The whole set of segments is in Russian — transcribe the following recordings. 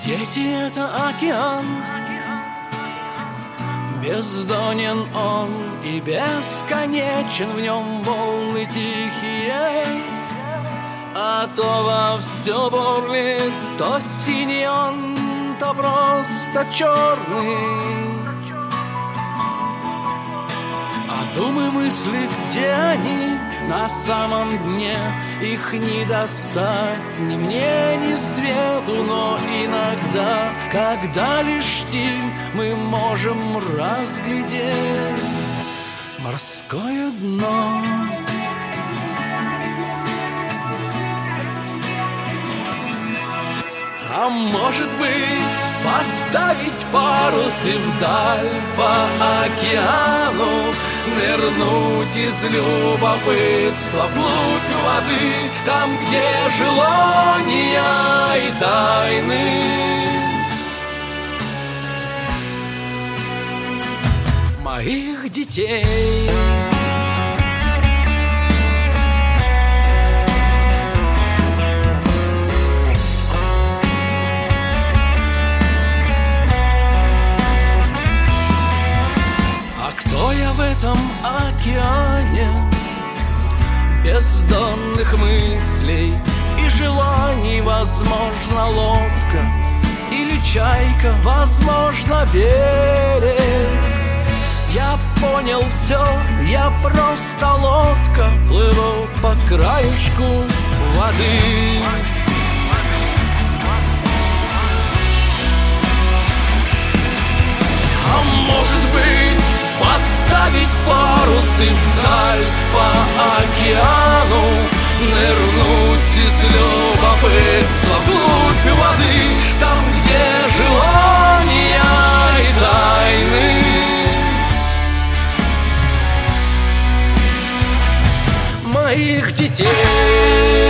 Дети — это океан, бездонен он и бесконечен, в нем волны тихие. А то во все бурлит, то синий он, то просто черный. А думы, мысли, где они? На самом дне их не достать ни мне, ни свету, но иногда, когда лишь тень, мы можем разглядеть морское дно. А может быть, поставить парус и вдаль по океану нырнуть из любопытства вглубь воды, там, где желания и тайны моих детей. Кто я в этом океане бездонных мыслей и желаний? Возможно, лодка или чайка, возможно, берег. Я понял все, я просто лодка, плыву по краешку воды. А может быть, поставить парусы вдаль по океану, нырнуть из любопытства вглубь воды, там, где желания и тайны моих детей.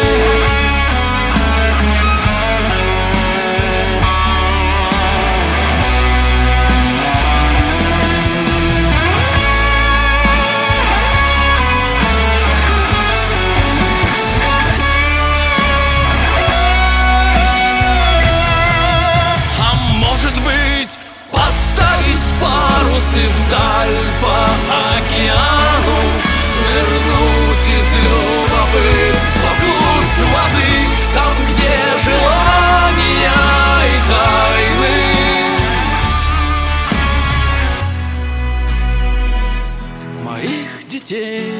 Парусы вдаль по океану, нырнуть из любопытства вглубь воды, там, где желания и тайны моих детей.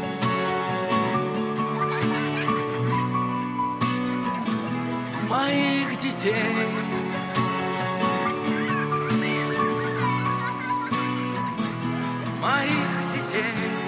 Моих детей. Моих детей.